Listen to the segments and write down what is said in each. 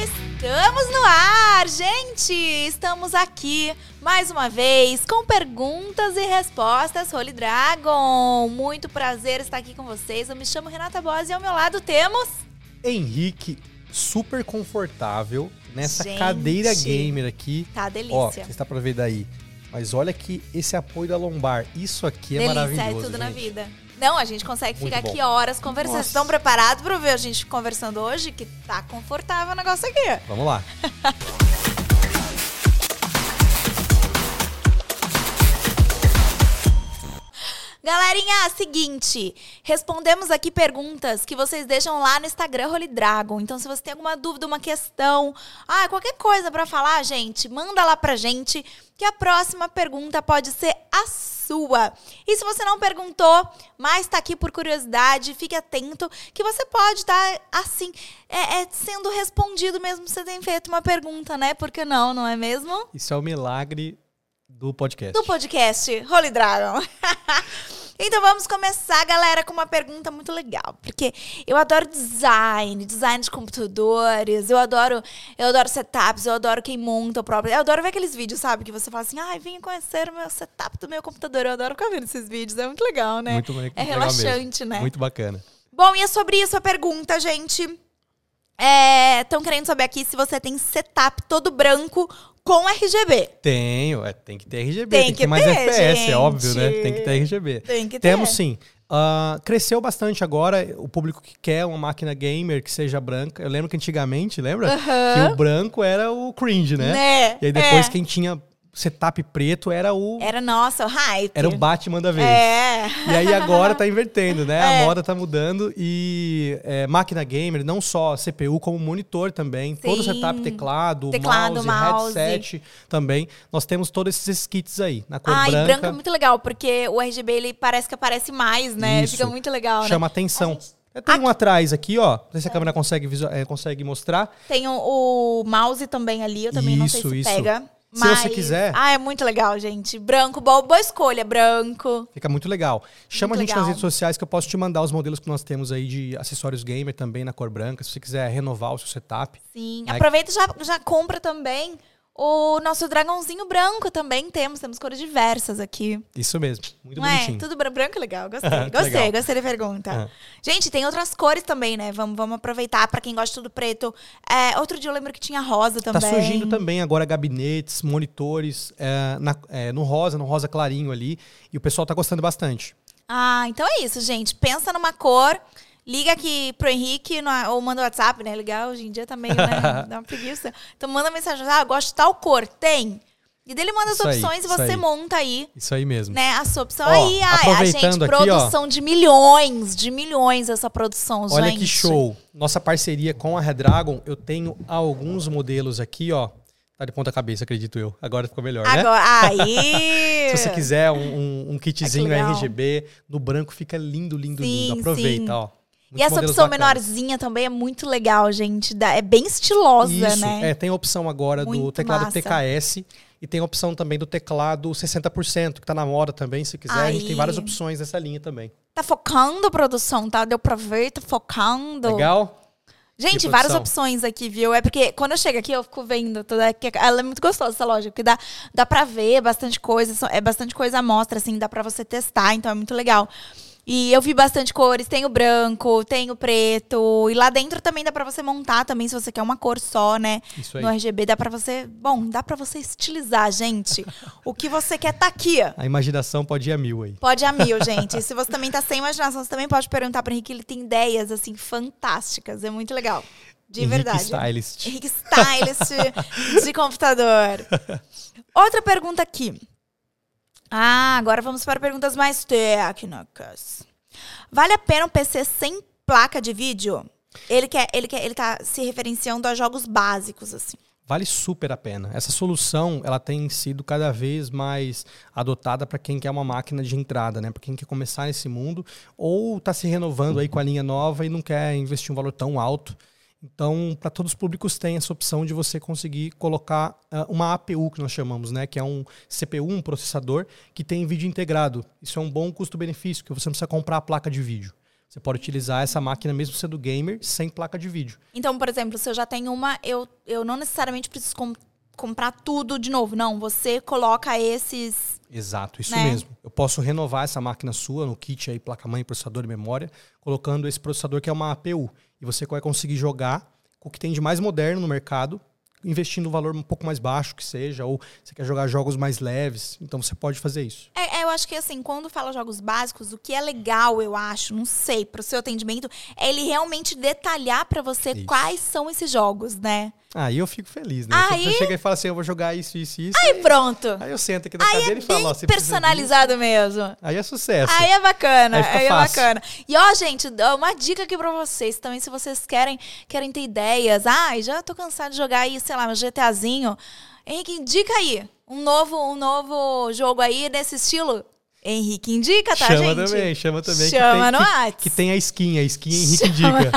Estamos no ar, gente! Estamos aqui mais uma vez com perguntas e respostas Holy Dragon. Muito prazer estar aqui com vocês. Eu me chamo Renata Bose e ao meu lado temos... Henrique, super confortável nessa cadeira gamer aqui. Tá delícia. Ó, você está pra ver daí. Mas olha que esse apoio da lombar, isso aqui é delícia, maravilhoso, é tudo gente. na vida. Não, a gente consegue Muito ficar bom. aqui horas conversando. Vocês estão preparados para ver a gente conversando hoje? Que tá confortável o negócio aqui. Vamos lá. Galerinha, seguinte, respondemos aqui perguntas que vocês deixam lá no Instagram Holy Dragon. Então, se você tem alguma dúvida, uma questão, qualquer coisa pra falar, gente, manda lá pra gente, que a próxima pergunta pode ser a sua. E se você não perguntou, mas tá aqui por curiosidade, fique atento que você pode estar, assim, sendo respondido mesmo se você tem feito uma pergunta, né? Por que não, não é mesmo? Isso é o milagre do podcast. Do podcast Holy Dragon. Então vamos começar, galera, com uma pergunta muito legal. Porque eu adoro design de computadores, eu adoro setups, eu adoro quem monta o próprio... Eu adoro ver aqueles vídeos, sabe? Que você fala assim, venha conhecer o meu setup do meu computador. Eu adoro ficar vendo esses vídeos, é muito legal, né? Muito legal, relaxante, mesmo. Né? Muito bacana. Bom, e é sobre isso a pergunta, gente. Estão querendo saber aqui se você tem setup todo branco com RGB. Tenho, tem que ter RGB, tem que ter mais FPS, gente. é óbvio, né? Tem que ter RGB. Tem que ter. Temos sim. Cresceu bastante agora o público que quer uma máquina gamer que seja branca. Eu lembro que antigamente, lembra? Que o branco era o cringe, né? E aí depois quem tinha setup preto era o... Nossa, o hype. Era o Batman da vez. E aí agora tá invertendo, né? A moda tá mudando e máquina gamer, não só CPU, como monitor também. Sim. Todo o setup, teclado, mouse, headset também. Nós temos todos esses kits aí, na cor branca. E branco é muito legal, porque o RGB, ele parece que aparece mais, né? Isso. Fica muito legal, Chama atenção. Tem um atrás aqui, ó. Não sei se a câmera consegue mostrar. Tem o mouse também ali, eu também não sei se pega. Se você quiser... é muito legal, gente. Branco, boa escolha, branco. Fica muito legal. Chama muito a gente legal. nas redes sociais que eu posso te mandar os modelos que nós temos aí de acessórios gamer também na cor branca. Se você quiser renovar o seu setup. Sim, aproveita e já compra também o nosso dragãozinho branco também. Temos cores diversas aqui. Isso mesmo, muito bonitinho. Tudo branco é legal, gostei da pergunta. Gente, tem outras cores também, né? Vamos aproveitar pra quem gosta de tudo preto. Outro dia eu lembro que tinha rosa também. Tá surgindo também agora gabinetes, monitores no rosa clarinho ali. E o pessoal tá gostando bastante. Então é isso, gente. Pensa numa cor... Liga aqui pro Henrique ou manda o WhatsApp, né? Ligar hoje em dia também, né? Dá uma preguiça. Então manda mensagem, eu gosto de tal cor, tem. E dele manda as opções e você monta aí. Isso aí mesmo. Né? A sua opção aí. Aproveitando gente, aqui, produção de milhões essa produção, gente. Olha que show. Nossa parceria com a Red Dragon, eu tenho alguns modelos aqui, ó. Tá de ponta cabeça, acredito eu. Agora ficou melhor, né? Aí! Se você quiser um kitzinho RGB, no branco fica lindo, lindo. Aproveita, ó. E essa opção menorzinha também é muito legal, gente. É bem estilosa, né? Tem a opção agora do teclado TKS e tem a opção também do teclado 60%, que tá na moda também, se quiser. A gente tem várias opções dessa linha também. Tá focando a produção, tá? Deu pra ver, tá focando. Legal? Gente, várias opções aqui, viu? É porque quando eu chego aqui, eu fico vendo ela é muito gostosa, essa loja, porque dá pra ver bastante coisa, bastante coisa à mostra, assim, dá pra você testar, então é muito legal. E eu vi bastante cores, tem o branco, tem o preto, e lá dentro também dá pra você montar também, se você quer uma cor só, né? Isso aí. No RGB, dá pra você estilizar, gente. O que você quer tá aqui. A imaginação pode ir a 1000 aí. Pode ir a 1000, gente. E se você também tá sem imaginação, você também pode perguntar pro Henrique, ele tem ideias, assim, fantásticas. É muito legal. De verdade. Stylist. Henrique Stylist de computador. Outra pergunta aqui. Agora vamos para perguntas mais técnicas. Vale a pena um PC sem placa de vídeo? Ele tá se referenciando a jogos básicos, assim. Vale super a pena. Essa solução, ela tem sido cada vez mais adotada para quem quer uma máquina de entrada, né? Para quem quer começar nesse mundo ou está se renovando aí com a linha nova e não quer investir um valor tão alto. Então, para todos os públicos tem essa opção de você conseguir colocar uma APU, que nós chamamos, né? Que é um CPU, um processador, que tem vídeo integrado. Isso é um bom custo-benefício, que você não precisa comprar a placa de vídeo. Você pode utilizar essa máquina mesmo sendo gamer, sem placa de vídeo. Então, por exemplo, se eu já tenho uma, eu não necessariamente preciso comprar tudo de novo. Não, você coloca esses... Exato, isso mesmo. Eu posso renovar essa máquina sua no kit aí, placa-mãe, processador e memória, colocando esse processador que é uma APU. E você vai conseguir jogar com o que tem de mais moderno no mercado, investindo um valor um pouco mais baixo que seja, ou você quer jogar jogos mais leves, então você pode fazer isso. Eu acho que assim, quando fala jogos básicos, o que é legal, eu acho, não sei, pro seu atendimento, é ele realmente detalhar pra você quais são esses jogos, né? Aí eu fico feliz, né? Aí... Você chega e fala assim, eu vou jogar isso, isso, isso. Aí pronto. Aí eu sento aqui na cadeira e falo, ó, você personalizado mesmo. Aí é sucesso. Aí é bacana, aí é fácil. bacana. E ó, gente, uma dica aqui pra vocês também, se vocês querem ter ideias. Já tô cansado de jogar aí, sei lá, um GTAzinho. Henrique, indica aí um novo jogo aí nesse estilo. Henrique indica, tá, chama gente? Chama também. Chama no WhatsApp. Que tem a skin Henrique indica.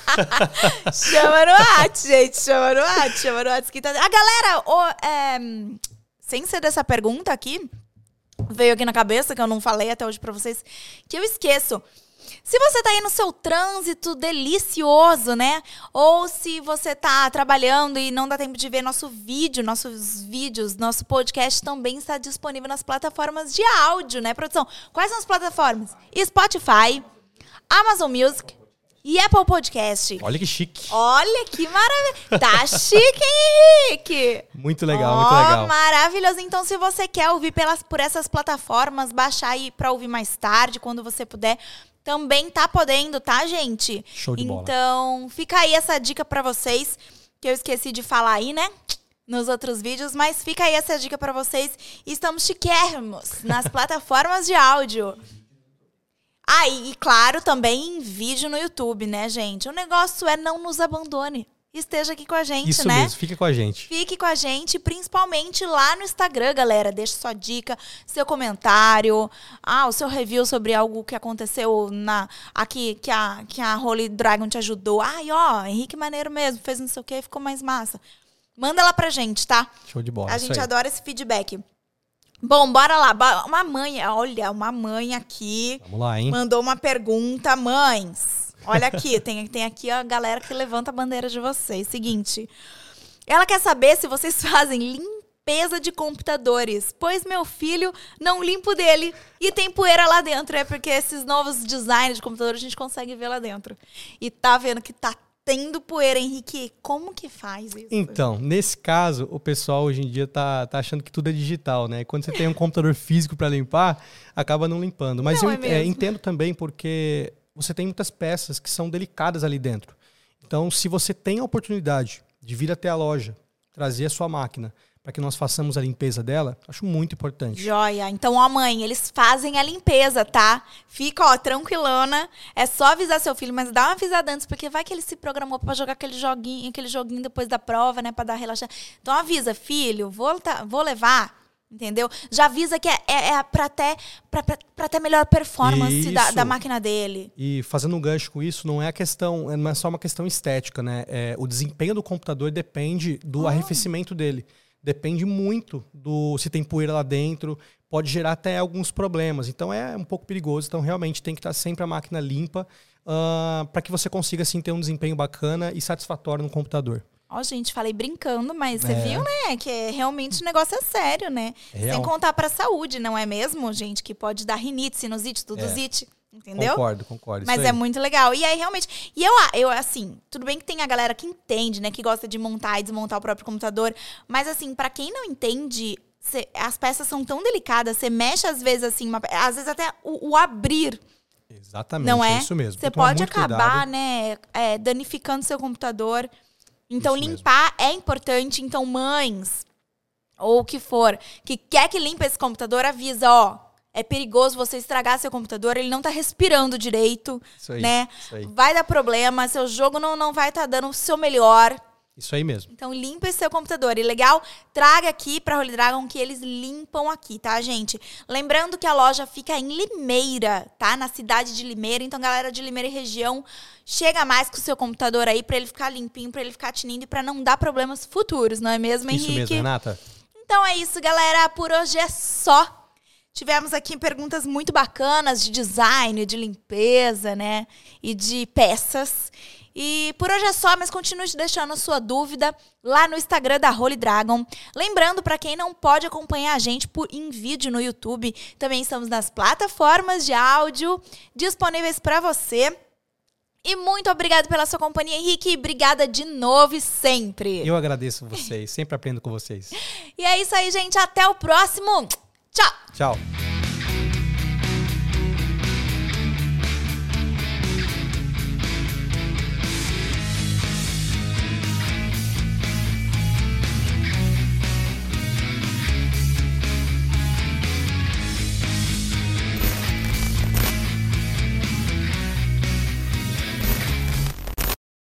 Chama no WhatsApp, gente. Chama no WhatsApp. A galera, sem ser dessa pergunta aqui, veio aqui na cabeça, que eu não falei até hoje pra vocês, que eu esqueço. Se você tá aí no seu trânsito delicioso, né? Ou se você tá trabalhando e não dá tempo de ver nossos vídeos, nosso podcast também está disponível nas plataformas de áudio, né, produção? Quais são as plataformas? Spotify, Amazon Music e Apple Podcast. Olha que chique. Olha que maravilha. Tá chique, Henrique. Muito legal, muito legal. Maravilhoso. Então, se você quer ouvir por essas plataformas, baixar aí pra ouvir mais tarde, quando você puder, também tá podendo, tá, gente? Show de bola. Então, fica aí essa dica pra vocês, que eu esqueci de falar aí, né? Nos outros vídeos, mas fica aí essa dica pra vocês. Estamos chiquérrimos nas plataformas de áudio. E claro, também em vídeo no YouTube, né, gente? O negócio é não nos abandone. Esteja aqui com a gente, isso né? Isso mesmo, fique com a gente. Fique com a gente, principalmente lá no Instagram, galera. Deixe sua dica, seu comentário, o seu review sobre algo que aconteceu aqui, que a Holy Dragon te ajudou. Henrique maneiro mesmo, fez não sei o que, ficou mais massa. Manda lá pra gente, tá? Show de bola. A gente adora esse feedback. Bom, bora lá. Uma mãe aqui. Vamos lá, hein? Mandou uma pergunta. Mães, olha aqui, tem aqui a galera que levanta a bandeira de vocês. Seguinte, ela quer saber se vocês fazem limpeza de computadores, pois meu filho não limpa o dele e tem poeira lá dentro. É porque esses novos designs de computador a gente consegue ver lá dentro. E tá vendo que tá tendo poeira, Henrique. Como que faz isso? Então, nesse caso, o pessoal hoje em dia tá achando que tudo é digital, né? Quando você tem um computador físico para limpar, acaba não limpando. Mas eu entendo também porque você tem muitas peças que são delicadas ali dentro. Então, se você tem a oportunidade de vir até a loja, trazer a sua máquina, para que nós façamos a limpeza dela, acho muito importante. Joia. Então, mãe, eles fazem a limpeza, tá? Fica, tranquilona. É só avisar seu filho, mas dá uma avisada antes, porque vai que ele se programou para jogar aquele joguinho depois da prova, né? Para dar relaxar. Então, avisa, filho, vou levar, entendeu? Já avisa que é para ter melhor performance da máquina dele. E fazendo um gancho com isso, não é só uma questão estética, né? O desempenho do computador depende do arrefecimento dele. Depende muito se tem poeira lá dentro, pode gerar até alguns problemas. Então é um pouco perigoso. Então realmente tem que estar sempre a máquina limpa para que você consiga assim, ter um desempenho bacana e satisfatório no computador. Gente, falei brincando, mas você viu, né? Que realmente o negócio é sério, né? Sem contar para a saúde, não é mesmo, gente? Que pode dar rinite, sinusite, tudosite. Entendeu? Concordo. Mas é muito legal. E aí, realmente... E eu, assim, tudo bem que tem a galera que entende, né? Que gosta de montar e desmontar o próprio computador. Mas, assim, pra quem não entende, as peças são tão delicadas. Você mexe, às vezes, assim... às vezes, até o abrir. Exatamente, não é isso mesmo. Você pode acabar, né? Danificando seu computador. Então, isso limpar mesmo. É importante. Então, mães, ou o que for, que quer que limpe esse computador, avisa, é perigoso você estragar seu computador, ele não tá respirando direito, isso aí, né? Isso aí. Vai dar problema, seu jogo não vai estar dando o seu melhor. Isso aí mesmo. Então, limpa esse seu computador. E legal, traga aqui pra Holy Dragon que eles limpam aqui, tá, gente? Lembrando que a loja fica em Limeira, tá? Na cidade de Limeira. Então, galera de Limeira e região, chega mais com o seu computador aí pra ele ficar limpinho, pra ele ficar tinindo e pra não dar problemas futuros, não é mesmo, Henrique? Isso mesmo, Renata. Então, é isso, galera. Por hoje é só. Tivemos aqui perguntas muito bacanas de design, de limpeza, né? E de peças. E por hoje é só, mas continue deixando a sua dúvida lá no Instagram da Holy Dragon. Lembrando, para quem não pode acompanhar a gente em vídeo no YouTube, também estamos nas plataformas de áudio disponíveis para você. E muito obrigado pela sua companhia, Henrique. Obrigada de novo e sempre. Eu agradeço vocês, sempre aprendo com vocês. E é isso aí, gente. Até o próximo. Tchau! Tchau.